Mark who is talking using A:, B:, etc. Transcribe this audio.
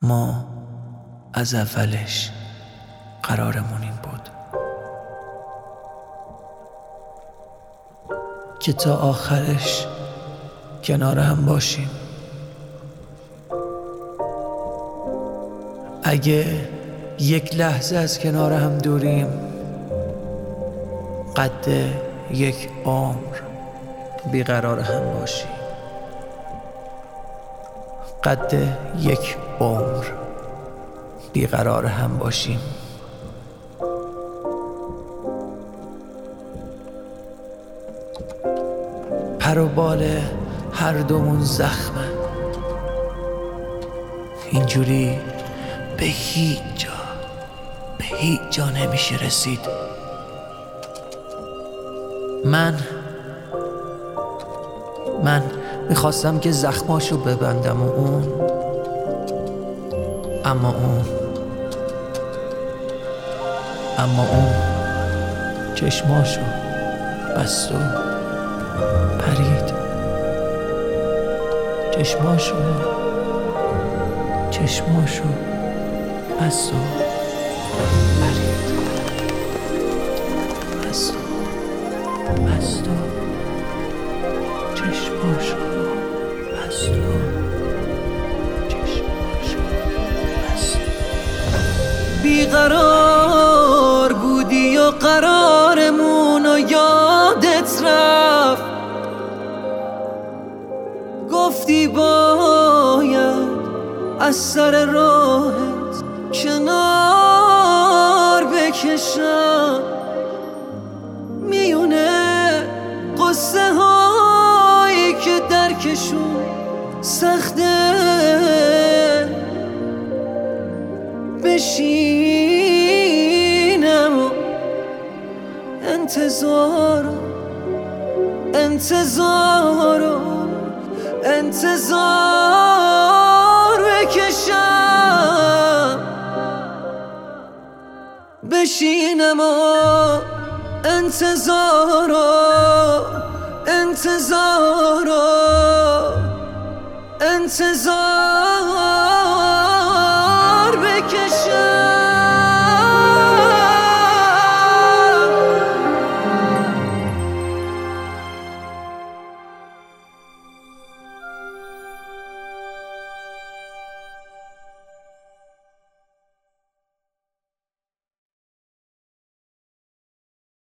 A: ما از اولش قرارمون این بود که تا آخرش کنار هم باشیم. اگه یک لحظه از کنار هم دوریم، قد یک عمر بیقرار هم باشیم. قد یک عمر بیقرار هم باشیم. پر و بال هر دومون زخمه، اینجوری به هیچ جا نمیشه رسید. من میخواستم که زخماشو ببندم و اما اون چشماشو بست و پرید. چشماشو بست و پرید. بست و چشماشو بست و بیقرار بودی و قرارمون و یادت رفت. گفتی باید از سر راهت کنار بکشم. میونه قصه هایی که درکشون سخته، بشینم و انتظار بکشم. بشینم و انتظار